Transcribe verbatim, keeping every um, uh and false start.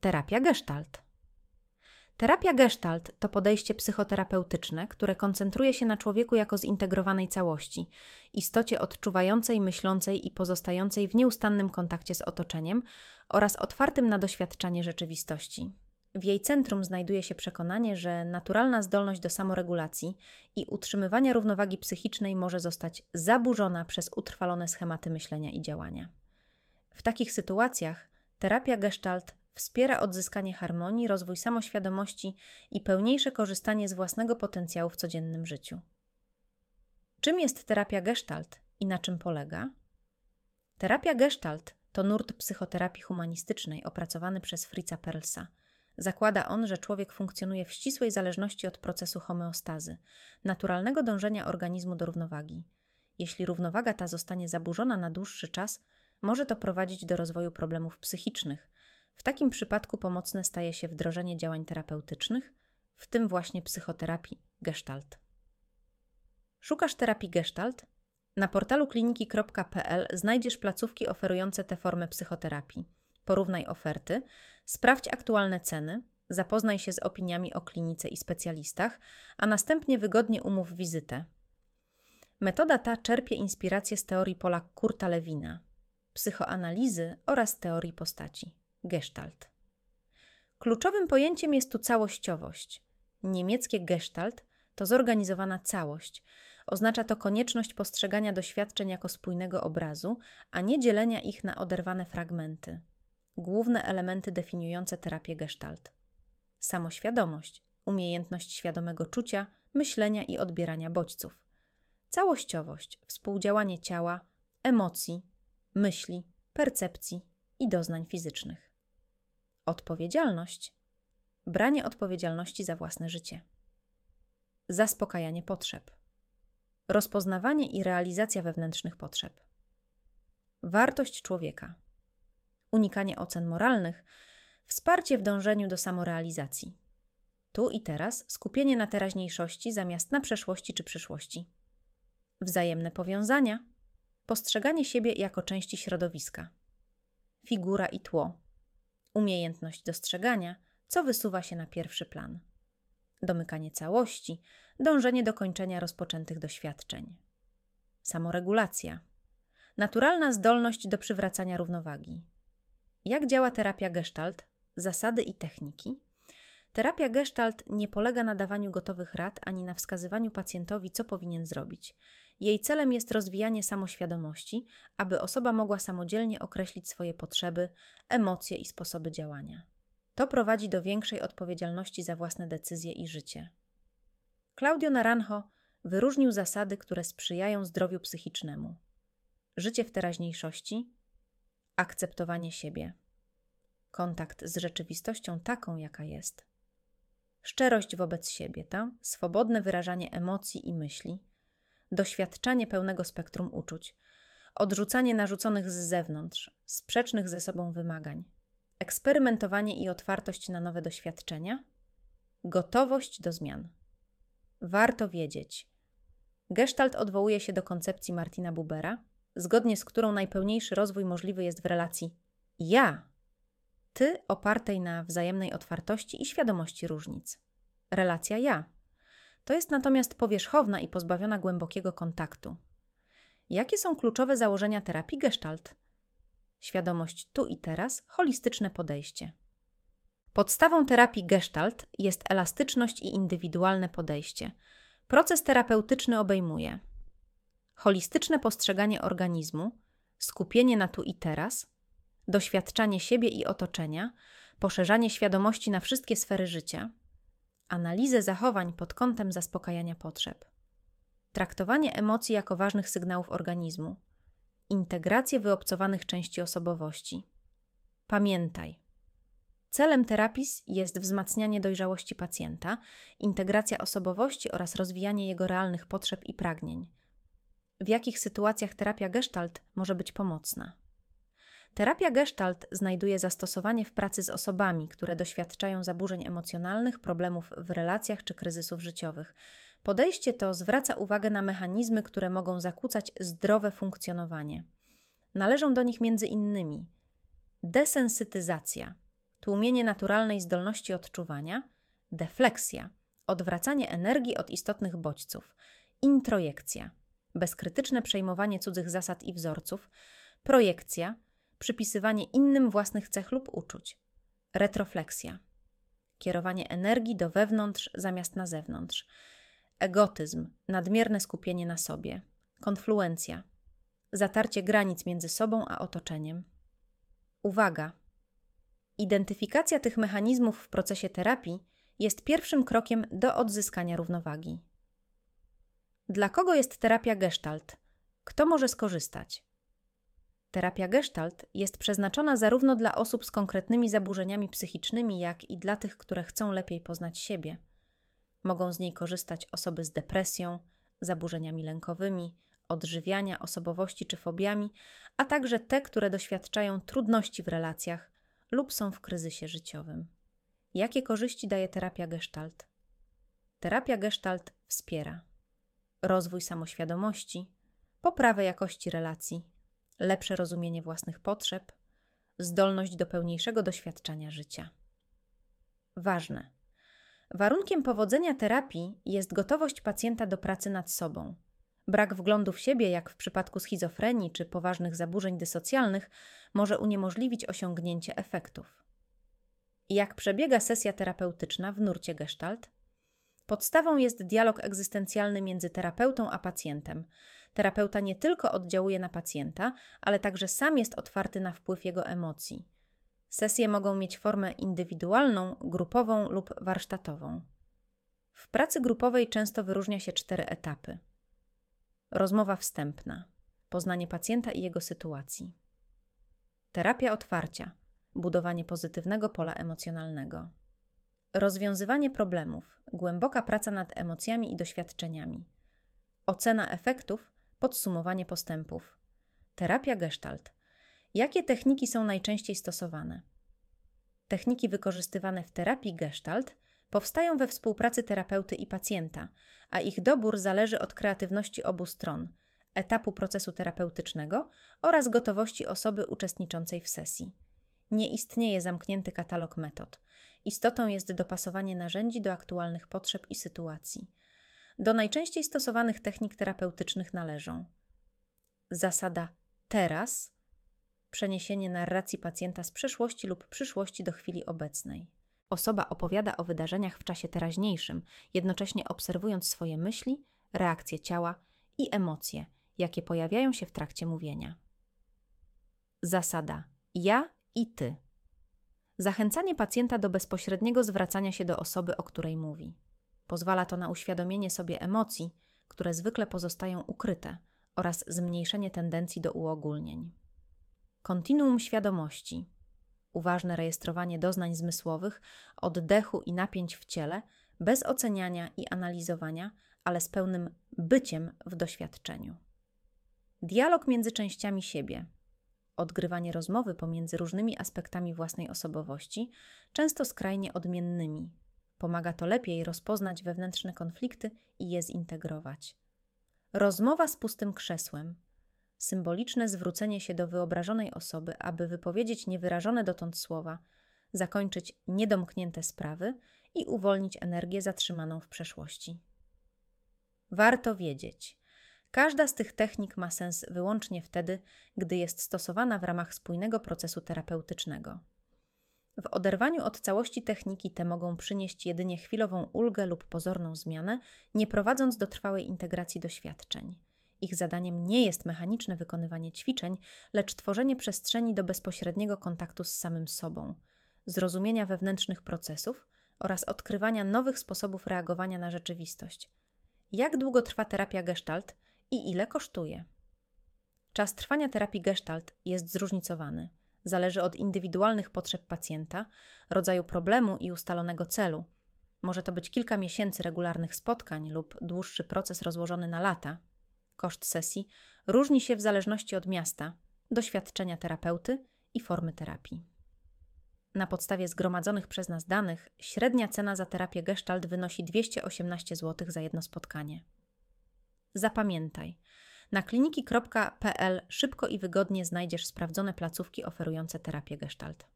Terapia Gestalt. Terapia Gestalt to podejście psychoterapeutyczne, które koncentruje się na człowieku jako zintegrowanej całości, istocie odczuwającej, myślącej i pozostającej w nieustannym kontakcie z otoczeniem oraz otwartym na doświadczanie rzeczywistości. W jej centrum znajduje się przekonanie, że naturalna zdolność do samoregulacji i utrzymywania równowagi psychicznej może zostać zaburzona przez utrwalone schematy myślenia i działania. W takich sytuacjach terapia Gestalt wspiera odzyskanie harmonii, rozwój samoświadomości i pełniejsze korzystanie z własnego potencjału w codziennym życiu. Czym jest terapia Gestalt i na czym polega? Terapia Gestalt to nurt psychoterapii humanistycznej opracowany przez Fritza Perlsa. Zakłada on, że człowiek funkcjonuje w ścisłej zależności od procesu homeostazy, naturalnego dążenia organizmu do równowagi. Jeśli równowaga ta zostanie zaburzona na dłuższy czas, może to prowadzić do rozwoju problemów psychicznych. W takim przypadku pomocne staje się wdrożenie działań terapeutycznych, w tym właśnie psychoterapii Gestalt. Szukasz terapii Gestalt? Na portalu kliniki kropka p l znajdziesz placówki oferujące tę formę psychoterapii. Porównaj oferty, sprawdź aktualne ceny, zapoznaj się z opiniami o klinice i specjalistach, a następnie wygodnie umów wizytę. Metoda ta czerpie inspirację z teorii Paula Kurta Lewina, psychoanalizy oraz teorii postaci Gestalt. Kluczowym pojęciem jest tu całościowość. Niemieckie Gestalt to zorganizowana całość. Oznacza to konieczność postrzegania doświadczeń jako spójnego obrazu, a nie dzielenia ich na oderwane fragmenty. Główne elementy definiujące terapię Gestalt. Samoświadomość, umiejętność świadomego czucia, myślenia i odbierania bodźców. Całościowość, współdziałanie ciała, emocji, myśli, percepcji i doznań fizycznych. Odpowiedzialność, branie odpowiedzialności za własne życie. Zaspokajanie potrzeb. Rozpoznawanie i realizacja wewnętrznych potrzeb. Wartość człowieka. Unikanie ocen moralnych, wsparcie w dążeniu do samorealizacji. Tu i teraz skupienie na teraźniejszości zamiast na przeszłości czy przyszłości. Wzajemne powiązania, postrzeganie siebie jako części środowiska. Figura i tło. Umiejętność dostrzegania, co wysuwa się na pierwszy plan. Domykanie całości, dążenie do kończenia rozpoczętych doświadczeń. Samoregulacja. Naturalna zdolność do przywracania równowagi. Jak działa terapia Gestalt? Zasady i techniki. Terapia Gestalt nie polega na dawaniu gotowych rad ani na wskazywaniu pacjentowi, co powinien zrobić. Jej celem jest rozwijanie samoświadomości, aby osoba mogła samodzielnie określić swoje potrzeby, emocje i sposoby działania. To prowadzi do większej odpowiedzialności za własne decyzje i życie. Claudio Naranjo wyróżnił zasady, które sprzyjają zdrowiu psychicznemu. Życie w teraźniejszości, akceptowanie siebie, kontakt z rzeczywistością taką, jaka jest, szczerość wobec siebie, ta, swobodne wyrażanie emocji i myśli, doświadczanie pełnego spektrum uczuć, odrzucanie narzuconych z zewnątrz, sprzecznych ze sobą wymagań, eksperymentowanie i otwartość na nowe doświadczenia, gotowość do zmian. Warto wiedzieć. Gestalt odwołuje się do koncepcji Martina Bubera, zgodnie z którą najpełniejszy rozwój możliwy jest w relacji ja, ty opartej na wzajemnej otwartości i świadomości różnic. Relacja ja. To jest natomiast powierzchowna i pozbawiona głębokiego kontaktu. Jakie są kluczowe założenia terapii Gestalt? Świadomość tu i teraz, holistyczne podejście. Podstawą terapii Gestalt jest elastyczność i indywidualne podejście. Proces terapeutyczny obejmuje holistyczne postrzeganie organizmu, skupienie na tu i teraz, doświadczanie siebie i otoczenia, poszerzanie świadomości na wszystkie sfery życia, analizę zachowań pod kątem zaspokajania potrzeb, traktowanie emocji jako ważnych sygnałów organizmu, integrację wyobcowanych części osobowości. Pamiętaj, celem terapii jest wzmacnianie dojrzałości pacjenta, integracja osobowości oraz rozwijanie jego realnych potrzeb i pragnień. W jakich sytuacjach terapia Gestalt może być pomocna? Terapia Gestalt znajduje zastosowanie w pracy z osobami, które doświadczają zaburzeń emocjonalnych, problemów w relacjach czy kryzysów życiowych. Podejście to zwraca uwagę na mechanizmy, które mogą zakłócać zdrowe funkcjonowanie. Należą do nich między innymi desensytyzacja, tłumienie naturalnej zdolności odczuwania, defleksja, odwracanie energii od istotnych bodźców, introjekcja, bezkrytyczne przejmowanie cudzych zasad i wzorców, projekcja, przypisywanie innym własnych cech lub uczuć, retrofleksja, kierowanie energii do wewnątrz zamiast na zewnątrz, egotyzm, nadmierne skupienie na sobie, konfluencja, zatarcie granic między sobą a otoczeniem. Uwaga! Identyfikacja tych mechanizmów w procesie terapii jest pierwszym krokiem do odzyskania równowagi. Dla kogo jest terapia Gestalt? Kto może skorzystać? Terapia Gestalt jest przeznaczona zarówno dla osób z konkretnymi zaburzeniami psychicznymi, jak i dla tych, które chcą lepiej poznać siebie. Mogą z niej korzystać osoby z depresją, zaburzeniami lękowymi, odżywiania, osobowości czy fobiami, a także te, które doświadczają trudności w relacjach lub są w kryzysie życiowym. Jakie korzyści daje terapia Gestalt? Terapia Gestalt wspiera rozwój samoświadomości, poprawę jakości relacji, lepsze rozumienie własnych potrzeb, zdolność do pełniejszego doświadczania życia. Ważne. Warunkiem powodzenia terapii jest gotowość pacjenta do pracy nad sobą. Brak wglądu w siebie, jak w przypadku schizofrenii czy poważnych zaburzeń dysocjalnych, może uniemożliwić osiągnięcie efektów. Jak przebiega sesja terapeutyczna w nurcie Gestalt? Podstawą jest dialog egzystencjalny między terapeutą a pacjentem. Terapeuta nie tylko oddziałuje na pacjenta, ale także sam jest otwarty na wpływ jego emocji. Sesje mogą mieć formę indywidualną, grupową lub warsztatową. W pracy grupowej często wyróżnia się cztery etapy. Rozmowa wstępna, poznanie pacjenta i jego sytuacji. Terapia otwarcia, budowanie pozytywnego pola emocjonalnego. Rozwiązywanie problemów, głęboka praca nad emocjami i doświadczeniami. Ocena efektów, podsumowanie postępów. Terapia Gestalt. Jakie techniki są najczęściej stosowane? Techniki wykorzystywane w terapii Gestalt powstają we współpracy terapeuty i pacjenta, a ich dobór zależy od kreatywności obu stron, etapu procesu terapeutycznego oraz gotowości osoby uczestniczącej w sesji. Nie istnieje zamknięty katalog metod. Istotą jest dopasowanie narzędzi do aktualnych potrzeb i sytuacji. Do najczęściej stosowanych technik terapeutycznych należą zasada teraz, przeniesienie narracji pacjenta z przeszłości lub przyszłości do chwili obecnej. Osoba opowiada o wydarzeniach w czasie teraźniejszym, jednocześnie obserwując swoje myśli, reakcje ciała i emocje, jakie pojawiają się w trakcie mówienia. Zasada ja i ty. Zachęcanie pacjenta do bezpośredniego zwracania się do osoby, o której mówi. Pozwala to na uświadomienie sobie emocji, które zwykle pozostają ukryte, oraz zmniejszenie tendencji do uogólnień. Kontinuum świadomości. Uważne rejestrowanie doznań zmysłowych, oddechu i napięć w ciele, bez oceniania i analizowania, ale z pełnym byciem w doświadczeniu. Dialog między częściami siebie. Odgrywanie rozmowy pomiędzy różnymi aspektami własnej osobowości, często skrajnie odmiennymi. Pomaga to lepiej rozpoznać wewnętrzne konflikty i je zintegrować. Rozmowa z pustym krzesłem. Symboliczne zwrócenie się do wyobrażonej osoby, aby wypowiedzieć niewyrażone dotąd słowa, zakończyć niedomknięte sprawy i uwolnić energię zatrzymaną w przeszłości. Warto wiedzieć, każda z tych technik ma sens wyłącznie wtedy, gdy jest stosowana w ramach spójnego procesu terapeutycznego. W oderwaniu od całości techniki te mogą przynieść jedynie chwilową ulgę lub pozorną zmianę, nie prowadząc do trwałej integracji doświadczeń. Ich zadaniem nie jest mechaniczne wykonywanie ćwiczeń, lecz tworzenie przestrzeni do bezpośredniego kontaktu z samym sobą, zrozumienia wewnętrznych procesów oraz odkrywania nowych sposobów reagowania na rzeczywistość. Jak długo trwa terapia Gestalt i ile kosztuje? Czas trwania terapii Gestalt jest zróżnicowany. Zależy od indywidualnych potrzeb pacjenta, rodzaju problemu i ustalonego celu. Może to być kilka miesięcy regularnych spotkań lub dłuższy proces rozłożony na lata. Koszt sesji różni się w zależności od miasta, doświadczenia terapeuty i formy terapii. Na podstawie zgromadzonych przez nas danych średnia cena za terapię Gestalt wynosi dwieście osiemnaście złotych za jedno spotkanie. Zapamiętaj, na kliniki kropka p l szybko i wygodnie znajdziesz sprawdzone placówki oferujące terapię Gestalt.